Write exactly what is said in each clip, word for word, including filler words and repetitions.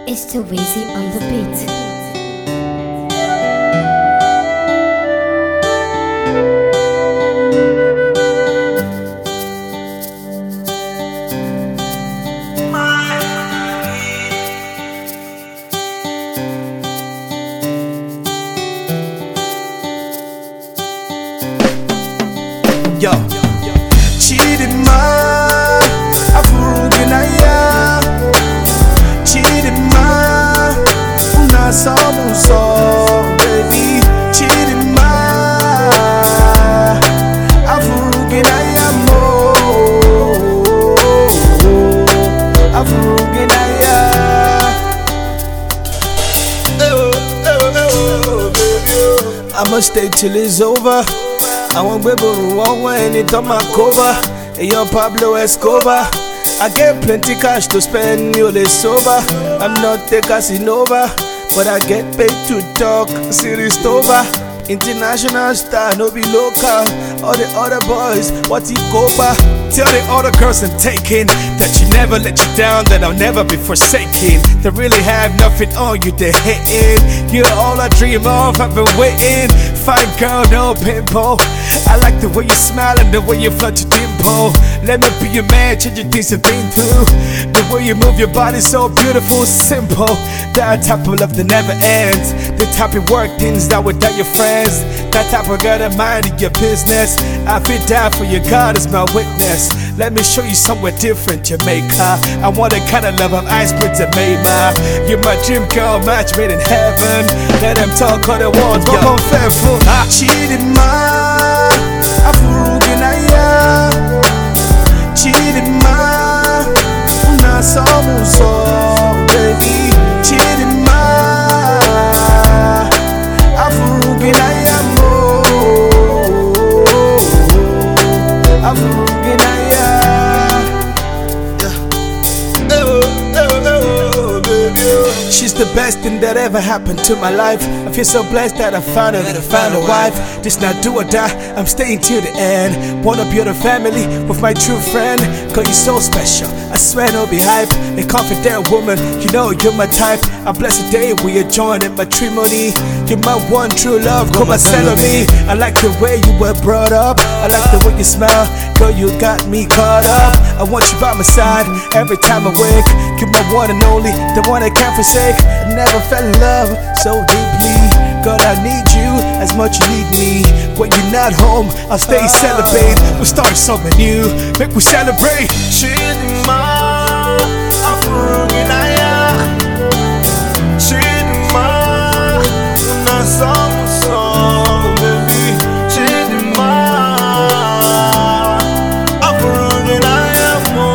It's too easy on the beat. Yo, Chidinma, Afuruginaya, Chidinma, Una Samuso, baby, Chidinma, Afuruginaya, mo, Afuruginaya. Oh, oh, oh, baby, I must stay till it's over. I won't be able to walk when it on my cover. Hey, yo, Pablo Escobar. I get plenty cash to spend, you'll sober. I'm not a Casanova, but I get paid to talk. Series over. International star, no be local. All the other boys, what he copa. Tell the other girls I'm taking that you never let you down, that I'll never be forsaken. They really have nothing on you, they're hating. You're all I dream of, I've been waiting. Fine girl, no pimple. I like the way you smile and the way you flutter your dimple. Let me be your man, change your things I've been through. The way you move your body, so beautiful, simple. That type of love that never ends. The type of work things that without your friends. That type of girl that mind your business. I feel die for your God as my witness. Let me show you somewhere different, Jamaica. I want the kind of love of Ice Prince and Mayma. You're my dream girl, match made in heaven. Let them talk on the walls, but I'm faithful. Chidinma, Afuruginaya, Chidinma, Una Samuso, baby, Chidinma, Afuruginaya, mo, Afuruginaya. She's the best thing that ever happened to my life. I feel so blessed that I found her, that I found a wife. This not do or die, I'm staying till the end. Wanna build a family with my true friend. Cause you're so special, I swear no be hype. A confident woman, you know you're my type. I bless the day we are joined in matrimony. You're my one true love, come and settle me. I like the way you were brought up, I like the way you smile. Girl, you got me caught up. I want you by my side every time I wake. You're my one and only, the one I can't forsake. I never fell in love so deeply. God, I need you as much you need me. When you're not home, I'll stay celebrate. We'll start something new, make we celebrate. Chidinma, Afuruginaya, Chidinma, Una Samuso, baby, Chidinma, Afuruginaya, mo,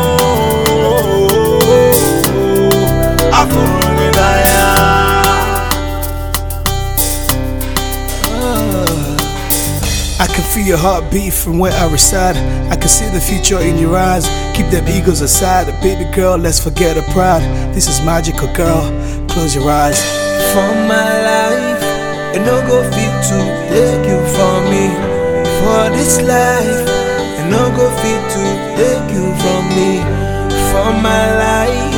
Afuruginaya. I can feel your heartbeat from where I reside. I can see the future in your eyes. Keep them egos aside. Baby girl, let's forget the pride. This is magical, girl. Close your eyes. For my life, and no go fit to take you from me. For this life, and no go fit to take you from me. For my life.